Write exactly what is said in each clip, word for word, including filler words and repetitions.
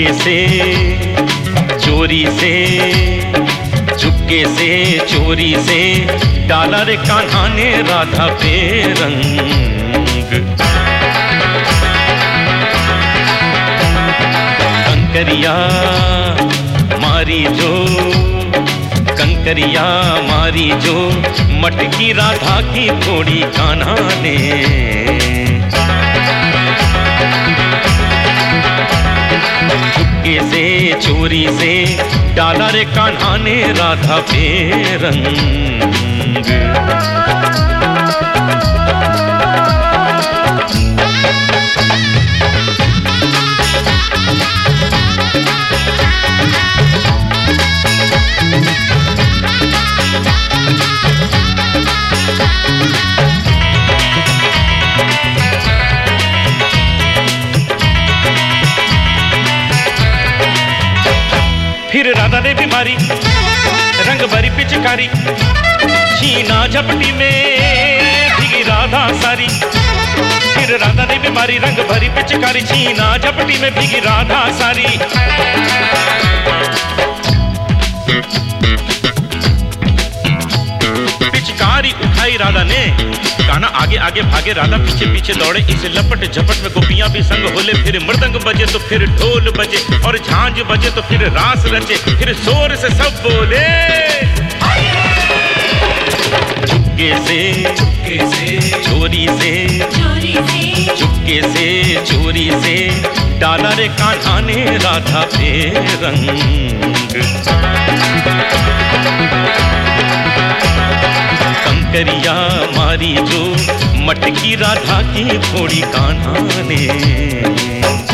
चुपके से चोरी से चुपके से चोरी से डाला रे कान्हा ने राधा पे रंग। कंकरिया मारी जो कंकरिया मारी जो मटकी राधा की थोड़ी कान्हा ने। चुपके से चोरी से डाला रे कान्हा ने राधा पे रंग। फिर राधा ने बीमारी रंग भरी पिचकारी, छीना झपटी में भीगी राधा सारी। फिर राधा ने बीमारी रंग भरी पिचकारी, छीना झपटी में भीगी राधा सारी। पिचकारी उठाई राधा ने, कान्हा आगे आगे भागे राधा पीछे पीछे दौड़े। इस लपट झपट में गोपियां भी संग होले। फिर मृदंग बजे तो फिर ढोल बजे, और झांझ बजे तो फिर रास रचे। फिर जोर से सब बोले चुपके से चुपके से चोरी से चोरी से चुपके से चोरी से डाला रे कान्हा ने राधा पे रंग। कंकरिया मारी जो मटकी राधा की थोड़ी कान्हा ने।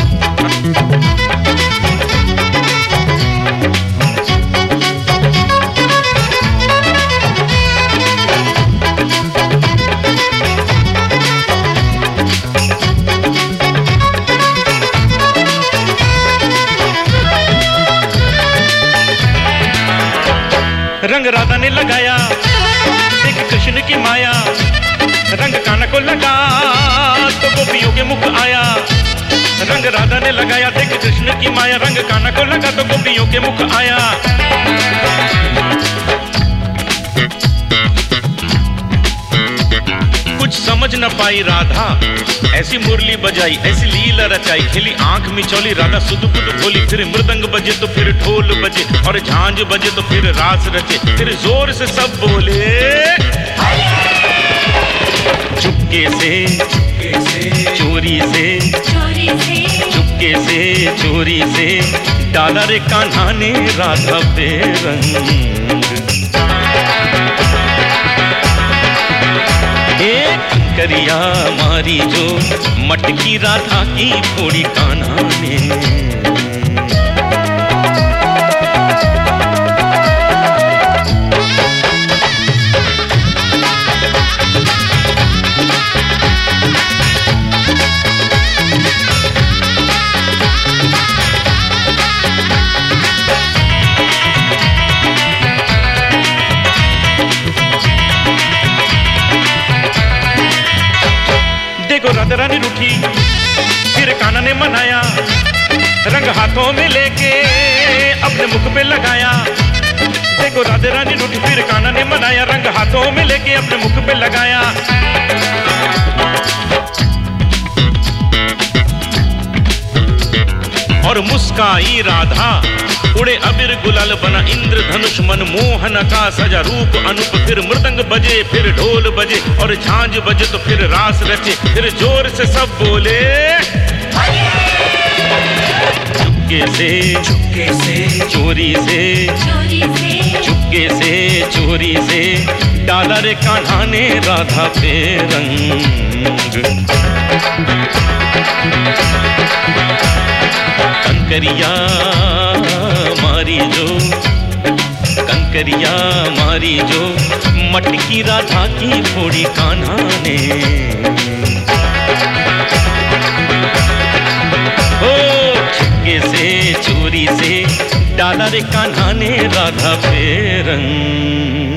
रंग राधा ने लगाया देख कृष्ण की माया, रंग कान्हा को लगा तो गोपियों के मुख आया। रंग राधा ने लगाया देख कृष्ण की माया, रंग कान्हा को लगा तो गोपियों के मुख आया। कुछ समझ न पाई राधा, ऐसी मुरली बजाई ऐसी लीला रचाई। खिली आंख मिचौली राधा सुध बुध बोली। फिर मृदंग बजे तो फिर ढोल बजे, और झांझ बजे तो फिर रास रचे। फिर जोर से सब बोले चुपके से चुपके से चोरी से चोरी से चुपके से चोरी से डाला रे कान्हा ने राधा पे रंग। कंकरिया मारी जो मटकी राधा की थोड़ी कान्हा ने। देखो राधा रानी रूठी फिर कान्हा ने मनाया, रंग हाथों में लेके अपने मुख पे लगाया। देखो राधा रानी रूठी फिर कान्हा ने मनाया, रंग हाथों में लेके अपने मुख पे लगाया। और मुस्काई राधा उड़े अबीर गुलाल बना इंद्रधनुष मन मोहन का सजा रूप अनूप। फिर मृदंग बजे फिर ढोल बजे, और झांझ बजे तो फिर रास रचे। फिर जोर से सब बोले चुपके से चुपके से चोरी से चोरी से चुपके से चोरी से डाला रे कान्हा ने राधा पे रंग। कंकरिया मारी जो कंकरिया मारी जो मटकी राधा की थोड़ी कान्हा ने। ओ चुपके से चोरी से डाला रे कान्हा ने राधा पे रंग।